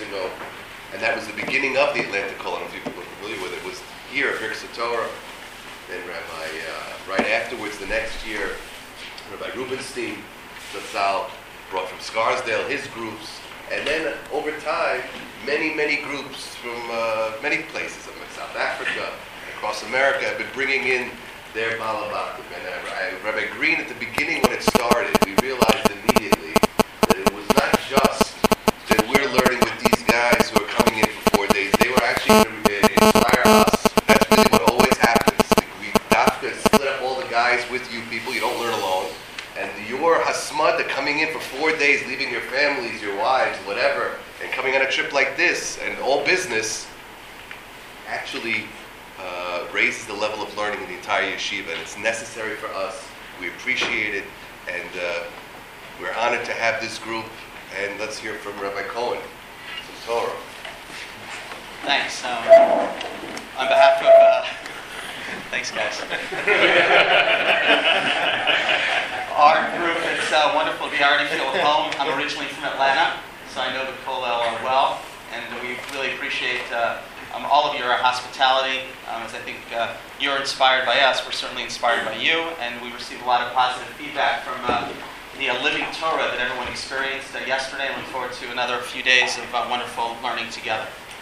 ago, and that was the beginning of the Atlanta Kol. I don't know if people are familiar with it. It was here at Birkas Torah. Then right afterwards, the next year, Rabbi Rubenstein Zatzal brought from Scarsdale his groups, and then over time, many groups from many places, South Africa, across America, have been bringing in their Balabatim. And Rabbi Green, at the beginning when it started, we realized immediately that it was not just that we're learning with these guys who are coming in for 4 days. They were actually going to inspire us. That's really what always happens. We have to split up all the guys with you people. You don't learn alone. And your hasmada coming in for 4 days, leaving your families, your wives, whatever, and coming on a trip like this, and all business, actually raises the level of learning in the entire yeshiva, and it's necessary for us. We appreciate it, and we're honored to have this group. And let's hear from Rabbi Cohen, some Torah. Thanks. On behalf of, thanks guys. Our group, it's wonderful to be already feel at home. I'm originally from Atlanta, so I know the Kollel well, and we really appreciate all of your hospitality. As I think you're inspired by us, we're certainly inspired by you, and we received a lot of positive feedback from the living Torah that everyone experienced yesterday. I look forward to another few days of wonderful learning together.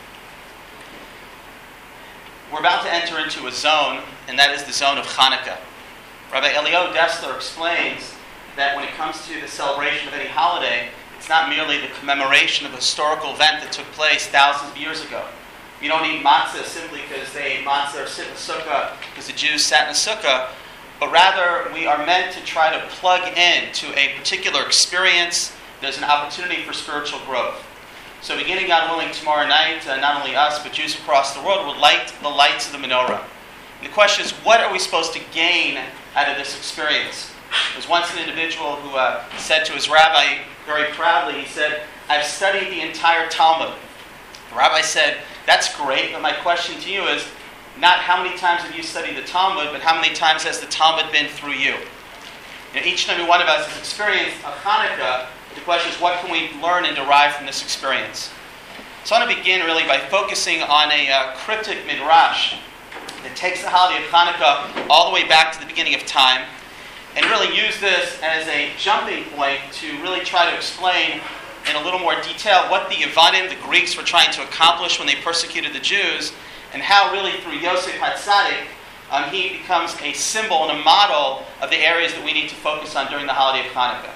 We're about to enter into a zone, and that is the zone of Hanukkah. Rabbi Elio Dessler explains that when it comes to the celebration of any holiday, it's not merely the commemoration of a historical event that took place thousands of years ago. We don't eat matzah simply because they ate matzah or sit in a sukkah because the Jews sat in a sukkah, but rather we are meant to try to plug in to a particular experience. There's an opportunity for spiritual growth. So beginning, God willing, tomorrow night, not only us, but Jews across the world will light the lights of the menorah. And the question is, what are we supposed to gain out of this experience? There was once an individual who said to his rabbi very proudly, he said, "I've studied the entire Talmud." The rabbi said, "That's great, but my question to you is, not how many times have you studied the Talmud, but how many times has the Talmud been through you?" Each and every one of us has experienced a Hanukkah. The question is, what can we learn and derive from this experience? So I want to begin really by focusing on a cryptic midrash that takes the holiday of Hanukkah all the way back to the beginning of time, and really use this as a jumping point to really try to explain in a little more detail what the Yevanim, the Greeks, were trying to accomplish when they persecuted the Jews, and how really through Yosef HaTzadik, he becomes a symbol and a model of the areas that we need to focus on during the holiday of Hanukkah.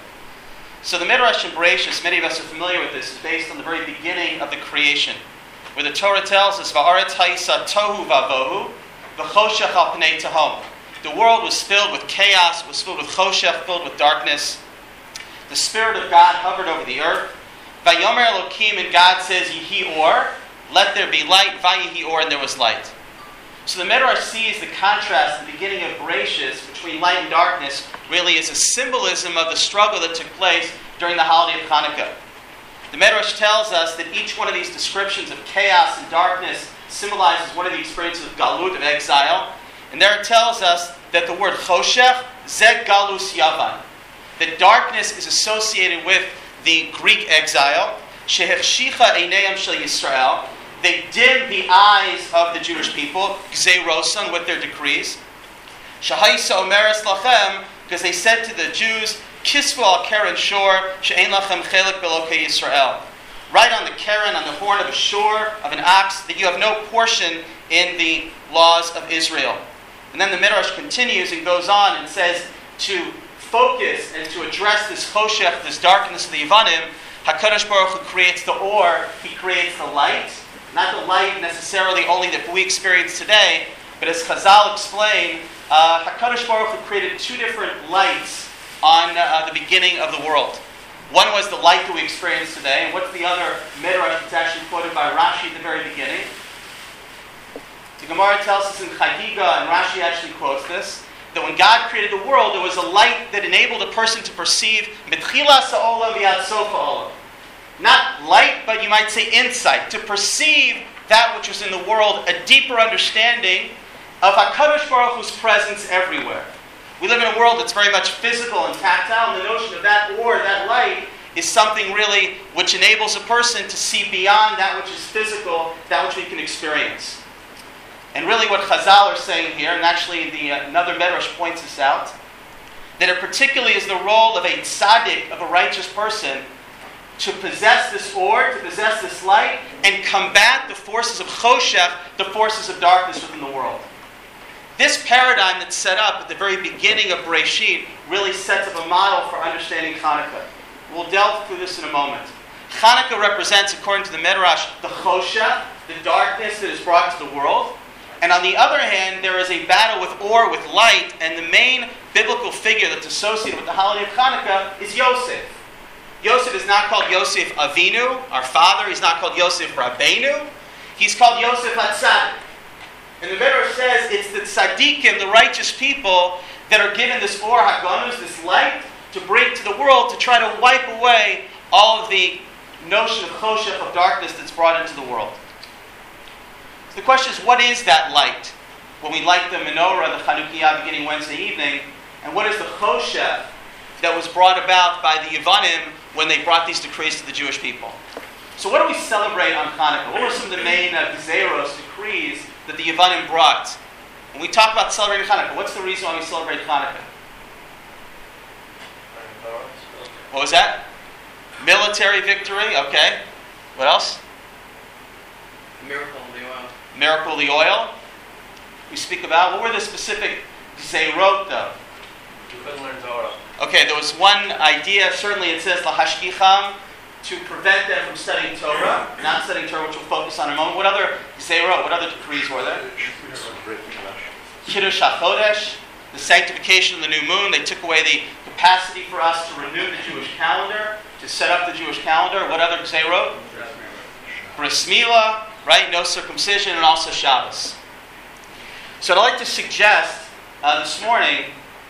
So the Midrash in Bereshis, many of us are familiar with this, is based on the very beginning of the creation, where the Torah tells us, Va'aretz ha'isa tohu va'vohu, v'choshech al pnei tehom. The world was filled with chaos, was filled with choshech, filled with darkness. The Spirit of God hovered over the earth. Vayomer Elokim, and God says, Yihi or, let there be light, Vayihi or, and there was light. So the Midrash sees the contrast at the beginning of Bereshis between light and darkness really as a symbolism of the struggle that took place during the holiday of Hanukkah. The Midrash tells us that each one of these descriptions of chaos and darkness symbolizes one of the experiences of galut, of exile. And there it tells us that the word choshech, zeg galus yavan, that darkness is associated with the Greek exile. Shehechshicha einayim shel Yisrael, they dimmed the eyes of the Jewish people, gzeirosan, with their decrees. Shahaisa omeres lachem, because they said to the Jews, kisvu al keren shor, she'ein lachem chelik belokei Yisrael. Right on the keren, on the horn of a shore, of an ox, that you have no portion in the laws of Israel. And then the Midrash continues and goes on and says, to focus and to address this choshech, this darkness of the Yevanim, HaKadosh Baruch Hu creates the or, he creates the light. Not the light necessarily only that we experience today, but as Chazal explain, HaKadosh Baruch Hu created two different lights on the beginning of the world. One was the light that we experience today, and what's the other Midrash that's actually quoted by Rashi at the very beginning? The Gemara tells us in Chagiga, and Rashi actually quotes this, that when God created the world, there was a light that enabled a person to perceive mitchilas ha'olam v'ad sof ha'olam. Not light, but you might say insight, to perceive that which was in the world, a deeper understanding of HaKadosh Baruch Hu's presence everywhere. We live in a world that's very much physical and tactile, and the notion of that or, that light, is something really which enables a person to see beyond that which is physical, that which we can experience. And really what Chazal are saying here, and actually another Medrash points this out, that it particularly is the role of a tzaddik, of a righteous person, to possess this or, to possess this light, and combat the forces of choshech, the forces of darkness within the world. This paradigm that's set up at the very beginning of Bereshit really sets up a model for understanding Hanukkah. We'll delve through this in a moment. Hanukkah represents, according to the Medrash, the choshech, the darkness that is brought to the world. And on the other hand, there is a battle with or, with light, and the main biblical figure that's associated with the holiday of Hanukkah is Yosef. Yosef is not called Yosef Avinu, our father. He's not called Yosef Rabbeinu. He's called Yosef HaTzadik. And the Medrash says it's the tzaddikim, the righteous people, that are given this or hagonus, this light, to bring to the world to try to wipe away all of the notion of choshech, of darkness that's brought into the world. So the question is, what is that light? When we light the menorah, the Chanukiah beginning Wednesday evening, and what is the choshech that was brought about by the Yevanim when they brought these decrees to the Jewish people? So what do we celebrate on Hanukkah? What were some of the main gezeros, decrees, that the Yevanim brought? When we talk about celebrating Hanukkah, what's the reason why we celebrate Hanukkah? What was that? Military victory, okay. What else? Miracle of the oil. Miracle of the oil. We speak about, what were the specific gezerot though? You couldn't learn Torah. Okay, there was one idea, certainly it says lahashkicham, to prevent them from studying Torah, not studying Torah, which we'll focus on in a moment. What other gezerot, what other decrees were there? Kiddush HaChodesh, the sanctification of the new moon. They took away the capacity for us to renew the Jewish calendar, to set up the Jewish calendar. What other gezerot? Bris Milah, right? No circumcision, and also Shabbos. So what I'd like to suggest this morning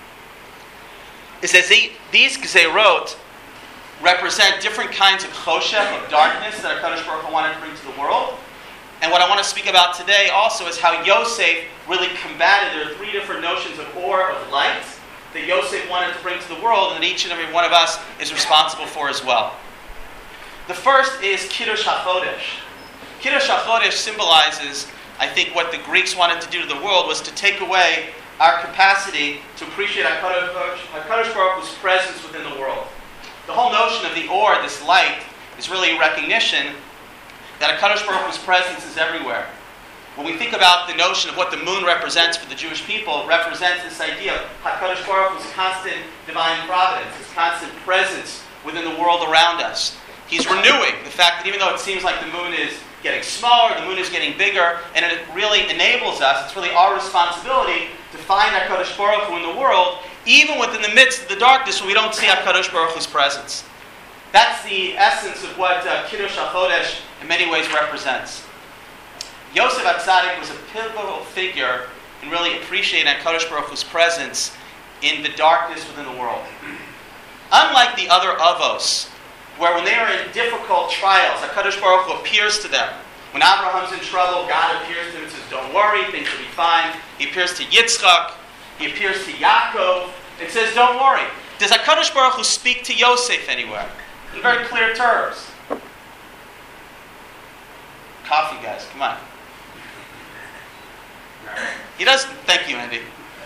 is that these gezerot represent different kinds of choshech, of darkness, that HaKadosh Baruch Hu wanted to bring to the world. And what I want to speak about today also is how Yosef really combated. There are three different notions of or, of light, that Yosef wanted to bring to the world, and that each and every one of us is responsible for as well. The first is Kiddush HaChodesh. Kiddush HaChodesh symbolizes, I think, what the Greeks wanted to do to the world was to take away our capacity to appreciate HaKadosh Baruch Hu's presence within the world. The whole notion of the or, this light, is really a recognition that HaKadosh Baruch Hu's presence is everywhere. When we think about the notion of what the moon represents for the Jewish people, it represents this idea of HaKadosh Baruch Hu's constant divine providence, his constant presence within the world around us. He's renewing the fact that even though it seems like the moon is getting smaller, the moon is getting bigger, and it really enables us, it's really our responsibility to find HaKadosh Baruch Hu in the world, even within the midst of the darkness when we don't see HaKadosh Baruch Hu's presence. That's the essence of what Kiddush HaChodesh in many ways represents. Yosef HaTzadik was a pivotal figure in really appreciating HaKadosh Baruch Hu's presence in the darkness within the world. Unlike the other Avos, where when they are in difficult trials, HaKadosh Baruch Hu appears to them. When Abraham's in trouble, God appears to him and says, don't worry, things will be fine. He appears to Yitzchak, he appears to Yaakov, and says, don't worry. Does HaKadosh Baruch Hu speak to Yosef anywhere? In very clear terms. Coffee, guys, come on. He doesn't. Thank you, Andy.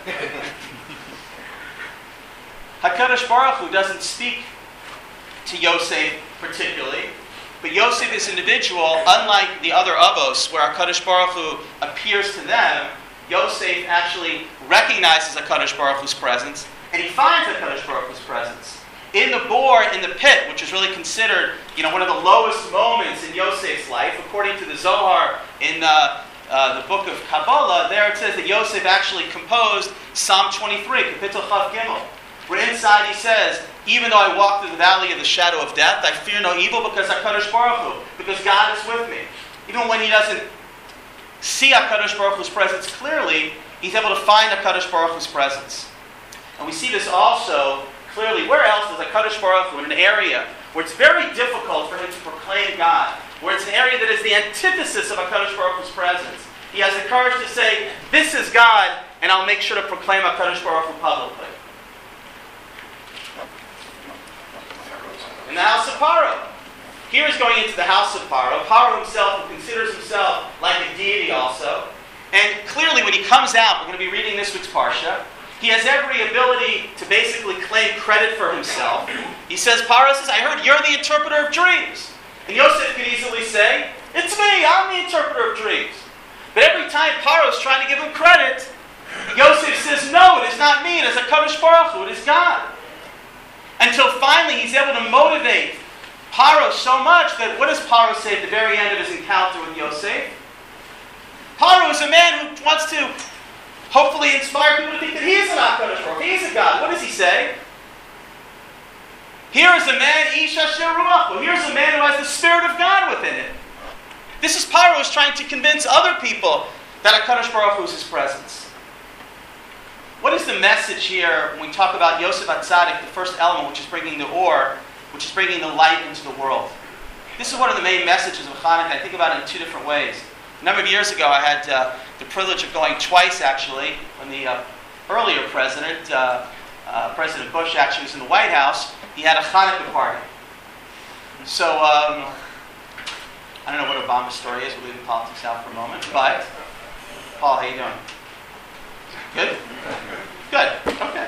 HaKadosh Baruch Hu doesn't speak to Yosef particularly, but Yosef is an individual, unlike the other Avos, where HaKadosh Baruch Hu appears to them. Yosef actually recognizes HaKadosh Baruch Hu's presence, and he finds HaKadosh Baruch Hu's presence. In the bore, in the pit, which is really considered, one of the lowest moments in Yosef's life, according to the Zohar in the book of Kabbalah, there it says that Yosef actually composed Psalm 23, Kapitel Chav Gimel, where inside he says, even though I walk through the valley of the shadow of death, I fear no evil because HaKadosh Baruch Hu, because God is with me. Even when he doesn't see HaKadosh Baruch Hu's presence clearly, he's able to find HaKadosh Baruch Hu's presence. And we see this also clearly. Where else does HaKadosh Baruch Hu, in an area where it's very difficult for him to proclaim God, where it's an area that is the antithesis of HaKadosh Baruch Hu's presence, he has the courage to say, this is God, and I'll make sure to proclaim HaKadosh Baruch Hu publicly. in the house of Paro. Here he's going into the house of Paro. Paro himself, who considers himself like a deity also. And clearly when he comes out, we're going to be reading this week's Parsha, he has every ability to basically claim credit for himself. He says, Paro says, I heard you're the interpreter of dreams. And Yosef could easily say, it's me, I'm the interpreter of dreams. But every time Paro is trying to give him credit, Yosef says, no, it is not me, it is HaKadosh Baruch Hu, it is God. Until finally he's able to motivate Paro so much that what does Paro say at the very end of his encounter with Yosef? Paro is a man who wants to hopefully inspire people to think that he is an HaKadosh Baruch Hu, he is a God. What does he say? Here is a man, Ish Asher Ruach Hu. Here is a man who has the Spirit of God within him. This is Paro who's trying to convince other people that HaKadosh Baruch Hu is his presence. What is the message here when we talk about Yosef HaTzadik, the first element, which is bringing the or, which is bringing the light into the world? This is one of the main messages of Hanukkah. I think about it in two different ways. A number of years ago, I had the privilege of going twice, actually, when the earlier president, President Bush, actually was in the White House. He had a Hanukkah party. So, I don't know what Obama's story is. We'll leave the politics out for a moment. But, Paul, how you doing? Good? Good. Okay.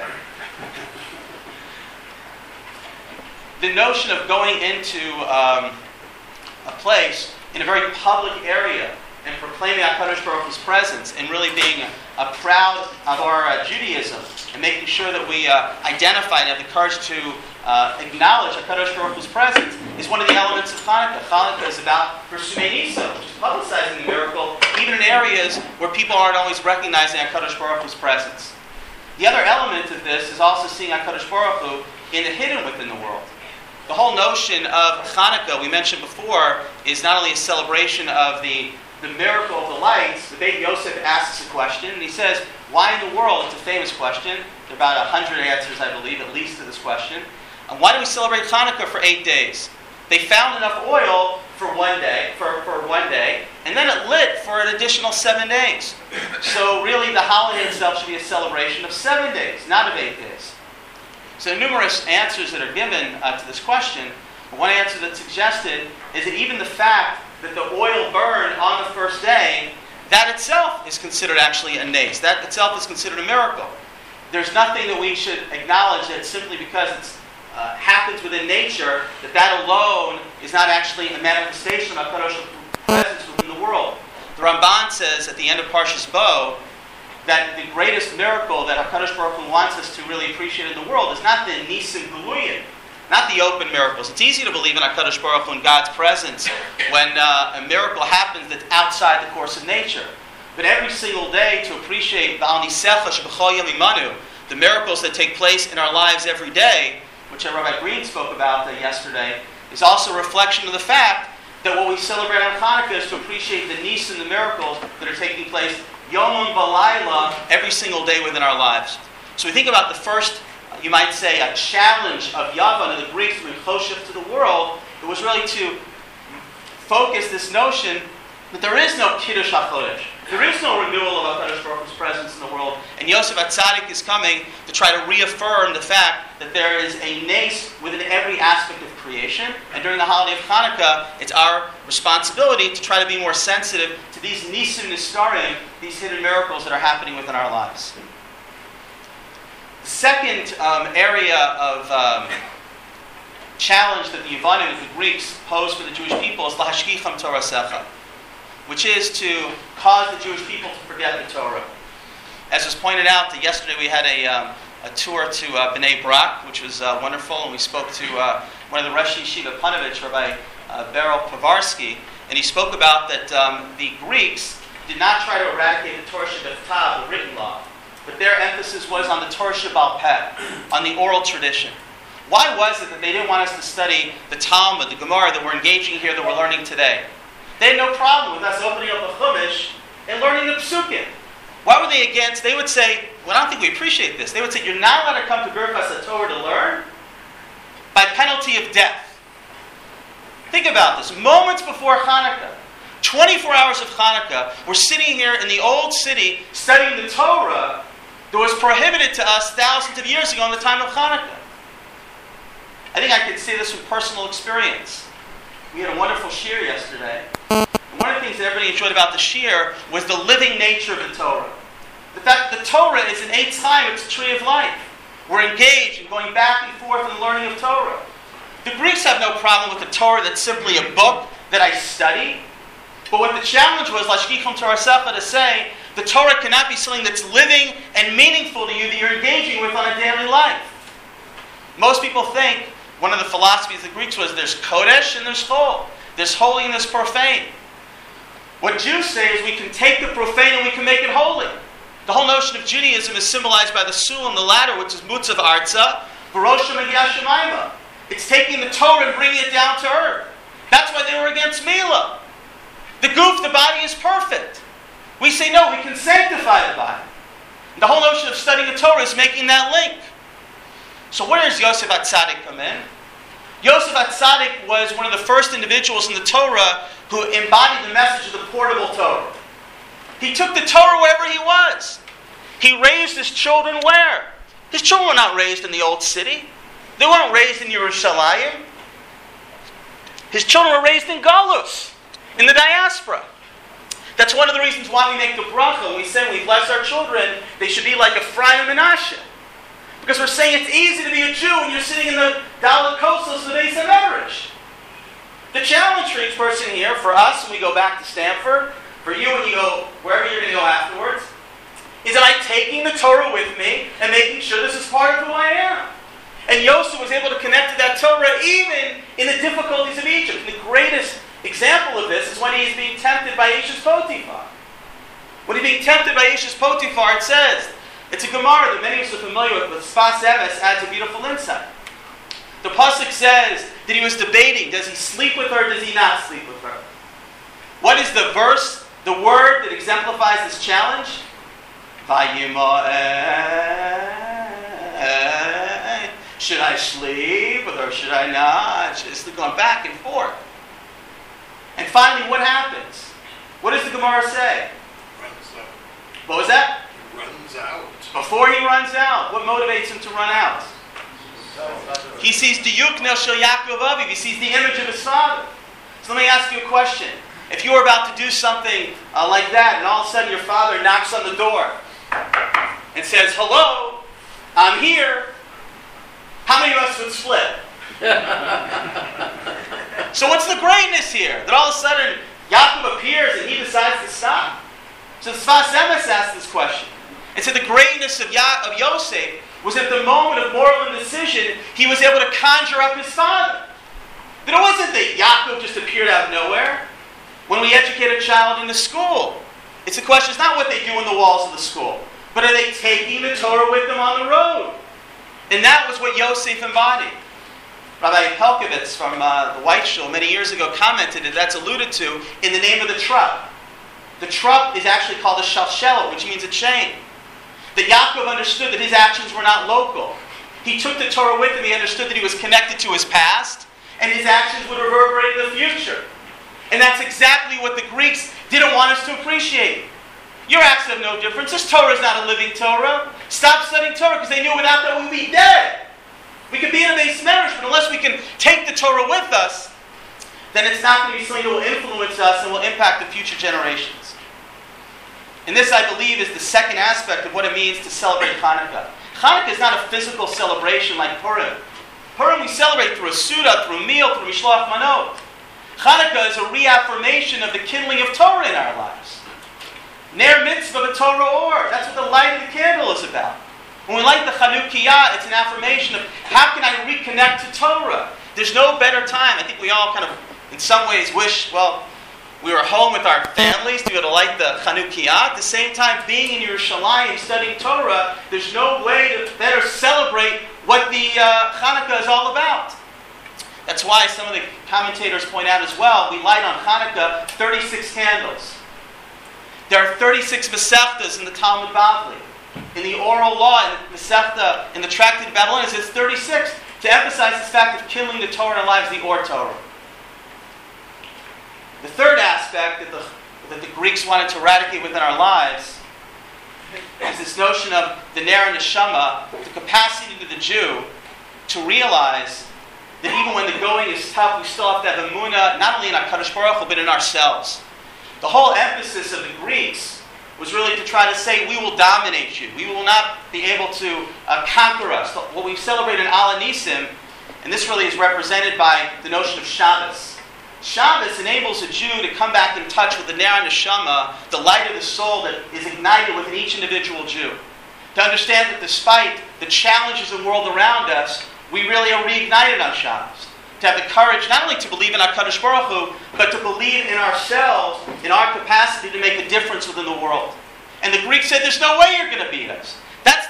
The notion of going into a place in a very public area and proclaiming HaKadosh Baruch Hu's presence and really being proud of our Judaism and making sure that we identify and have the courage to acknowledge HaKadosh Baruch Hu's presence is one of the elements of Hanukkah. Hanukkah is about Persumei Nisa, which is publicizing the miracle, even in areas where people aren't always recognizing HaKadosh Baruch Hu's presence. The other element of this is also seeing HaKadosh Baruch Hu in the hidden within the world. The whole notion of Hanukkah, we mentioned before, is not only a celebration of the miracle of the lights. The Beit Yosef asks a question, and he says, why in the world? It's a famous question. There are about 100 answers, I believe, at least to this question. And why do we celebrate Hanukkah for 8 days? They found enough oil for one day, and then it lit for an additional 7 days. So really the holiday itself should be a celebration of 7 days, not of 8 days. So numerous answers that are given to this question. One answer that's suggested is that even the fact that the oil burned on the first day, that itself is considered actually a nace. That itself is considered a miracle. There's nothing that we should acknowledge that simply because it happens within nature, that alone is not actually a manifestation of HaKadosh presence within the world. The Ramban says at the end of Parshas Bo that the greatest miracle that HaKadosh Baruch Hu wants us to really appreciate in the world is not the Nisim Guluyin, not the open miracles. It's easy to believe in HaKadosh Baruch Hu in God's presence when a miracle happens that's outside the course of nature. But every single day to appreciate the miracles that take place in our lives every day, which Rabbi Green spoke about yesterday, is also a reflection of the fact that what we celebrate on Hanukkah is to appreciate the nis and the miracles that are taking place Yomim V'Layla every single day within our lives. So we think about the first, you might say, a challenge of Yavan and the Greeks from Choshech to the world. It was really to focus this notion that there is no Kiddush HaChodesh. There is no renewal of HaKadosh Baruch Hu's presence in the world. And Yosef HaTzadik is coming to try to reaffirm the fact that there is a nace within every aspect of creation. And during the holiday of Hanukkah, it's our responsibility to try to be more sensitive to these nisim nistarim, these hidden miracles that are happening within our lives. The second area of challenge that the Yevanim, the Greeks, posed for the Jewish people is lahashkicham Torasecha, which is to cause the Jewish people to forget the Torah. As was pointed out, yesterday we had a tour to Bnei Brak, which was wonderful, and we spoke to one of the Rosh Yeshiva Panovich, Rabbi Beryl Povarsky, and he spoke about that the Greeks did not try to eradicate the Torah Shebechtav, the written law, but their emphasis was on the Torah Shebal Peh, on the oral tradition. Why was it that they didn't want us to study the Talmud, the Gemara that we're engaging here, that we're learning today? They had no problem with us opening up a Chumash and learning the Psukim. Why were they against? They would say, well, I don't think we appreciate this. They would say, you're not allowed to come to Birchas HaTorah to learn by penalty of death. Think about this. Moments before Hanukkah, 24 hours of Hanukkah, we're sitting here in the old city studying the Torah that was prohibited to us thousands of years ago in the time of Hanukkah. I think I can say this from personal experience. We had a wonderful shiur yesterday. And one of the things that everybody enjoyed about the shiur was the living nature of the Torah. The fact that the Torah is an Eitz Chaim, it's a tree of life. We're engaged in going back and forth in the learning of Torah. The Greeks have no problem with the Torah that's simply a book that I study. But what the challenge was, Lashkichum Torah Secha, to say, the Torah cannot be something that's living and meaningful to you that you're engaging with on a daily life. Most people think one of the philosophies of the Greeks was there's Kodesh and there's Chol. There's holy and there's profane. What Jews say is we can take the profane and we can make it holy. The whole notion of Judaism is symbolized by the Sul and the ladder, which is Mutzav Arza, Baroshim and Yashamayma. It's taking the Torah and bringing it down to earth. That's why they were against Milah. The goof, the body is perfect. We say no, we can sanctify the body. And the whole notion of studying the Torah is making that link. So where does Yosef HaTzadik come in? Yosef HaTzadik was one of the first individuals in the Torah who embodied the message of the portable Torah. He took the Torah wherever he was. He raised his children where? His children were not raised in the old city. They weren't raised in Yerushalayim. His children were raised in Galus, in the diaspora. That's one of the reasons why we make the bracha. When we say when we bless our children, they should be like Ephraim and Menashe. Because we're saying it's easy to be a Jew when you're sitting in the Dalet Kossos of the Beis HaMedrash. The challenge for each person here, for us when we go back to Stanford, for you when you go wherever you're going to go afterwards, is that I'm taking the Torah with me and making sure this is part of who I am. And Yosef was able to connect to that Torah even in the difficulties of Egypt. And the greatest example of this is when he's being tempted by Ishes Potiphar. When he's being tempted by Ishes Potiphar, it says, it's a Gemara that many of us are familiar with, but Sfas Emes adds a beautiful insight. The pasuk says that he was debating, does he sleep with her or does he not sleep with her? What is the verse, the word that exemplifies this challenge? Should I sleep with her or should I not? It's going back and forth. And finally, what happens? What does the Gemara say? Runs out. What was that? Runs out. Before he runs out, what motivates him to run out? He sees the Yuknel Shel Yaakov Aviv. He sees the image of his father. So let me ask you a question. If you were about to do something like that, and all of a sudden your father knocks on the door and says, "Hello, I'm here," how many of us would split? So what's the greatness here? That all of a sudden Yaakov appears and he decides to stop. So the Sfas Emes asked this question. And so the greatness of Yosef was at the moment of moral indecision, he was able to conjure up his father. That it wasn't that Yaakov just appeared out of nowhere. When we educate a child in the school, it's the question, it's not what they do in the walls of the school, but are they taking the Torah with them on the road? And that was what Yosef embodied. Rabbi Pelkovitz from the White Shul many years ago commented that that's alluded to in the name of the trup. The trup is actually called a shalshelah, which means a chain. That Yaakov understood that his actions were not local. He took the Torah with him. He understood that he was connected to his past, and his actions would reverberate in the future. And that's exactly what the Greeks didn't want us to appreciate. Your acts have no difference. This Torah is not a living Torah. Stop studying Torah, because they knew without that we'd be dead. We could be in a Beis Medrash, but unless we can take the Torah with us, then it's not going to be something that will influence us and will impact the future generations. And this, I believe, is the second aspect of what it means to celebrate Hanukkah. Hanukkah is not a physical celebration like Purim. Purim we celebrate through a Suda, through a meal, through Mishloach Manot. Hanukkah is a reaffirmation of the kindling of Torah in our lives. Ner mitzvah b'Torah or. That's what the light of the candle is about. When we light the Chanukiah, it's an affirmation of how can I reconnect to Torah? There's no better time. I think we all kind of, in some ways, wish, well, we were home with our families to be able to light the Chanukiah. At the same time, being in Yerushalayim, studying Torah, there's no way to better celebrate what the Hanukkah is all about. That's why some of the commentators point out as well, we light on Hanukkah 36 candles. There are 36 Masechtas in the Talmud Bavli. In the oral law, in the Masechta, in the Tractate of Babylon, it says 36 to emphasize this fact of kindling the Torah in our lives, the Or Torah. The third aspect that the Greeks wanted to eradicate within our lives is this notion of the Ner Neshama, the capacity to the Jew to realize that even when the going is tough, we still have to have emunah, not only in HaKadosh Baruch Hu, but in ourselves. The whole emphasis of the Greeks was really to try to say, we will dominate you. We will not be able to conquer us. What we celebrate in Al Nisim, and this really is represented by the notion of Shabbos. Shabbos enables a Jew to come back in touch with the Ner Neshama, the light of the soul that is ignited within each individual Jew. To understand that despite the challenges of the world around us, we really are reignited on Shabbos. To have the courage not only to believe in HaKadosh Baruch Hu, but to believe in ourselves, in our capacity to make a difference within the world. And the Greeks said, there's no way you're going to beat us. That's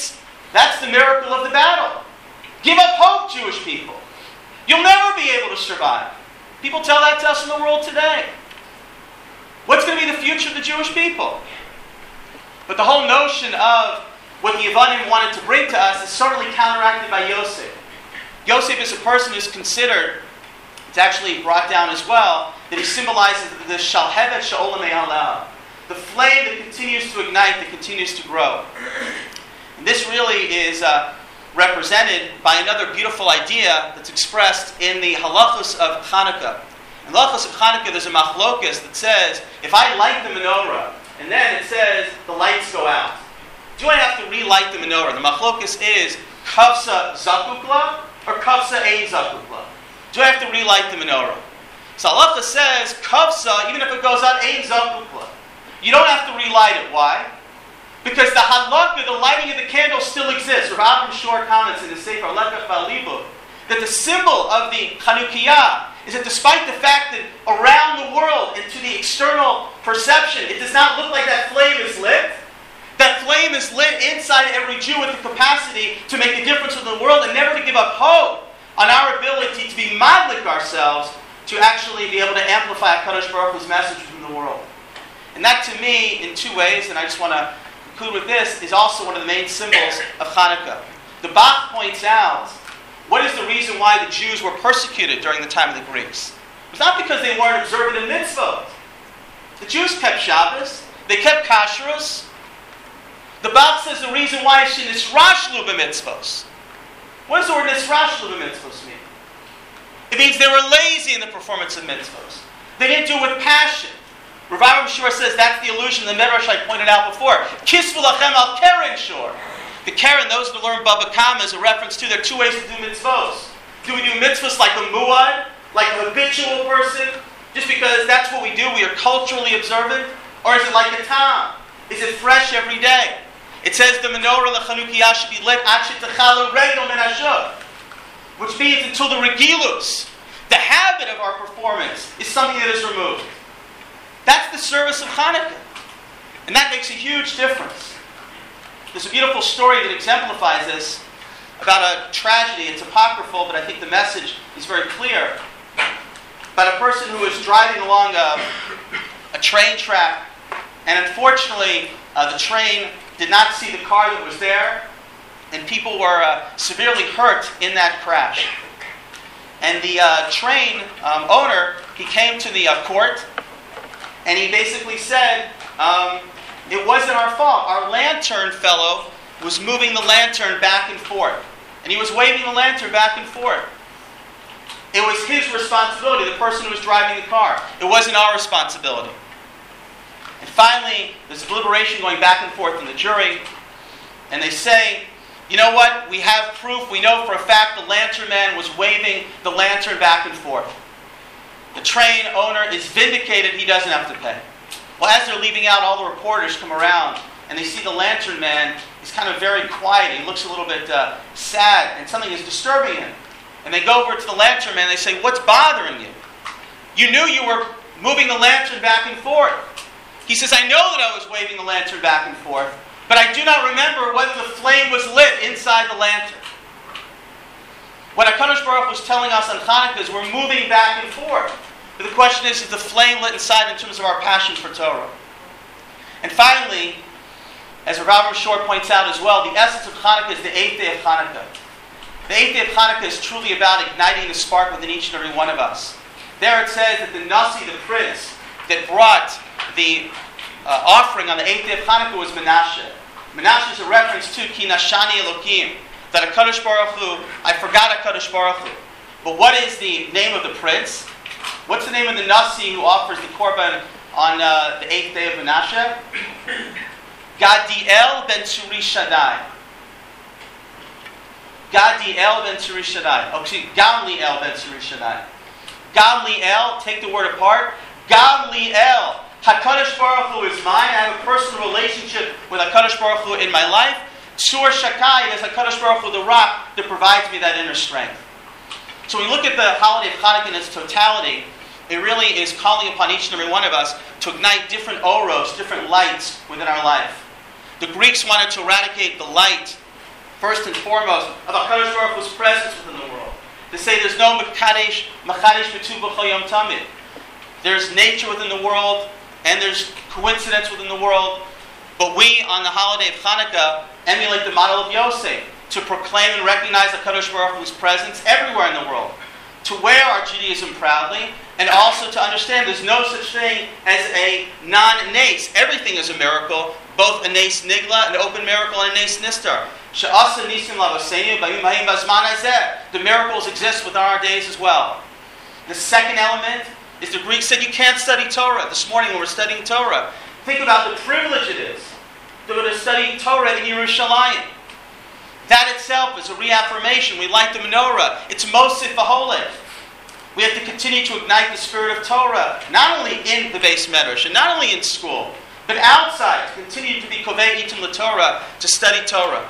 the miracle of the battle. Give up hope, Jewish people. You'll never be able to survive. People tell that to us in the world today. What's going to be the future of the Jewish people? But the whole notion of what the Yevanim wanted to bring to us is certainly counteracted by Yosef. Yosef is a person who's considered, it's actually brought down as well, that he symbolizes the Shalhevet Sha'olam E'alav, the flame that continues to ignite, that continues to grow. And this really is represented by another beautiful idea that's expressed in the halachos of Hanukkah. In the halachos of Hanukkah, there's a machlokas that says, if I light the menorah, and then it says the lights go out, do I have to relight the menorah? The machlokas is kavsa zakukla or kavsa ein zakukla. Do I have to relight the menorah? So halacha says kavsa, even if it goes out, ein zakukla. You don't have to relight it. Why? Because the halakha, the lighting of the candle, still exists. Rav Avram Shor comments in the Sefer Lekach V'Alibud that the symbol of the Chanukiah is that despite the fact that around the world and to the external perception, it does not look like that flame is lit, that flame is lit inside every Jew with the capacity to make a difference in the world and never to give up hope on our ability to be madlik ourselves to actually be able to amplify HaKadosh Baruch Hu's message within the world. And that to me, in two ways, and I just want to conclude with this, is also one of the main symbols of Hanukkah. The Bach points out, what is the reason why the Jews were persecuted during the time of the Greeks? It was not because they weren't observant of mitzvot. The Jews kept Shabbos, they kept kashrus. The Bach says the reason why is nisrashlu b'mitzvos. What does the word nisrashlu b'mitzvos mean? It means they were lazy in the performance of mitzvos. They didn't do it with passion. Rav Avram Shor says that's the illusion, the Medrash I pointed out before. Kisvu lachem al keren shor. The keren, those who learn Baba Kama, is a reference to there are two ways to do mitzvos. Do we do mitzvos like a muad, like a habitual person, just because that's what we do, we are culturally observant? Or is it like a tam? Is it fresh every day? It says the menorah, the Chanukiah, should be lit ad she'techalu regel min hashuv, which means until the regilus, the habit of our performance, is something that is removed. That's the service of Hanukkah. And that makes a huge difference. There's a beautiful story that exemplifies this about a tragedy. It's apocryphal, but I think the message is very clear. About a person who was driving along a train track, and unfortunately, the train did not see the car that was there, and people were severely hurt in that crash. And the train owner, he came to the court, and he basically said, it wasn't our fault. Our lantern fellow was moving the lantern back and forth. And he was waving the lantern back and forth. It was his responsibility, the person who was driving the car. It wasn't our responsibility. And finally, there's deliberation going back and forth in the jury. And they say, you know what? We have proof. We know for a fact the lantern man was waving the lantern back and forth. The train owner is vindicated, he doesn't have to pay. Well, as they're leaving out, all the reporters come around, and they see the lantern man. He's kind of very quiet. He looks a little bit sad, and something is disturbing him. And they go over to the lantern man, and they say, what's bothering you? You knew you were moving the lantern back and forth. He says, I know that I was waving the lantern back and forth, but I do not remember whether the flame was lit inside the lantern. What HaKadosh Baruch was telling us on Hanukkah is we're moving back and forth. But the question is the flame lit inside in terms of our passion for Torah? And finally, as Rav Avram Shor points out as well, the essence of Hanukkah is the 8th day of Hanukkah. The 8th day of Hanukkah is truly about igniting the spark within each and every one of us. There it says that the Nasi, the prince, that brought the offering on the 8th day of Hanukkah was Menashe. Menashe is a reference to Ki Nashani Elokim, that HaKadosh Baruch Hu, I forgot HaKadosh Baruch Hu. But what is the name of the prince? What's the name of the Nasi who offers the korban on the 8th day of Menashe? Gadiel ben Tzuri Shaddai. Gadiel ben Tzuri Shaddai. Oh, excuse me, Gamliel ben Tzuri Shaddai. Gamliel, take the word apart. Gamliel, HaKadosh Baruch Hu is mine. I have a personal relationship with HaKadosh Baruch Hu in my life. Tzur Shakai, it is HaKadosh Baruch Hu, the rock, that provides me that inner strength. So when we look at the holiday of Hanukkah in its totality, it really is calling upon each and every one of us to ignite different oros, different lights within our life. The Greeks wanted to eradicate the light, first and foremost, of HaKadosh Baruch Hu's presence within the world. To say there's no Makadesh B'tuv B'chol Yom Tamid. There's nature within the world, and there's coincidence within the world. But we, on the holiday of Hanukkah, emulate the model of Yosef, to proclaim and recognize HaKadosh Baruch Hu's presence everywhere in the world, to wear our Judaism proudly, and also to understand there's no such thing as a non-nes. Everything is a miracle, both a nes nigla, an open miracle, and a nes nistar. The miracles exist within our days as well. The second element is the Greeks said you can't study Torah. This morning when we're studying Torah, think about the privilege it is to study Torah in Yerushalayim. That itself is a reaffirmation. We light the menorah. It's Mosif V'Holech. We have to continue to ignite the spirit of Torah, not only in the Beis Medrash and not only in school, but outside, to continue to be Kovei Itim LaTorah, to study Torah.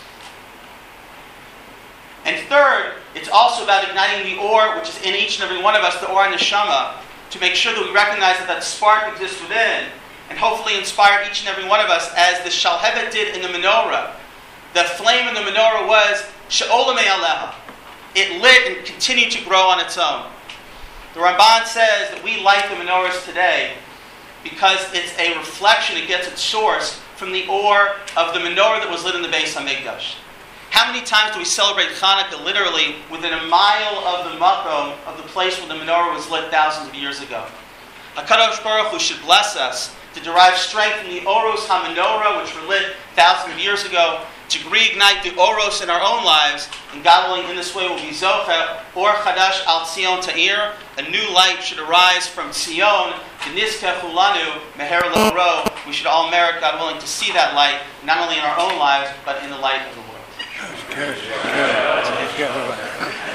And third, it's also about igniting the Or, which is in each and every one of us, the Or Neshama, to make sure that we recognize that that spark exists within, and hopefully inspire each and every one of us, as the Shalhevet did in the menorah. The flame in the menorah was She'olamei Aleha. It lit and continued to grow on its own. The Ramban says that we light the menorahs today because it's a reflection, it gets its source from the Or of the menorah that was lit in the Beis HaMikdash. How many times do we celebrate Hanukkah literally within a mile of the makom, of the place where the menorah was lit thousands of years ago? HaKadosh Baruch Hu should bless us to derive strength from the Oros HaMenorah, which were lit thousands of years ago, to reignite the Oros in our own lives, and God willing, in this way will be Zocha, Or Chadash Al Tzion Ta'ir, a new light should arise from Tzion, V'nizkeh Hulanu, Meher L'Oro. We should all merit, God willing, to see that light, not only in our own lives, but in the light of the world.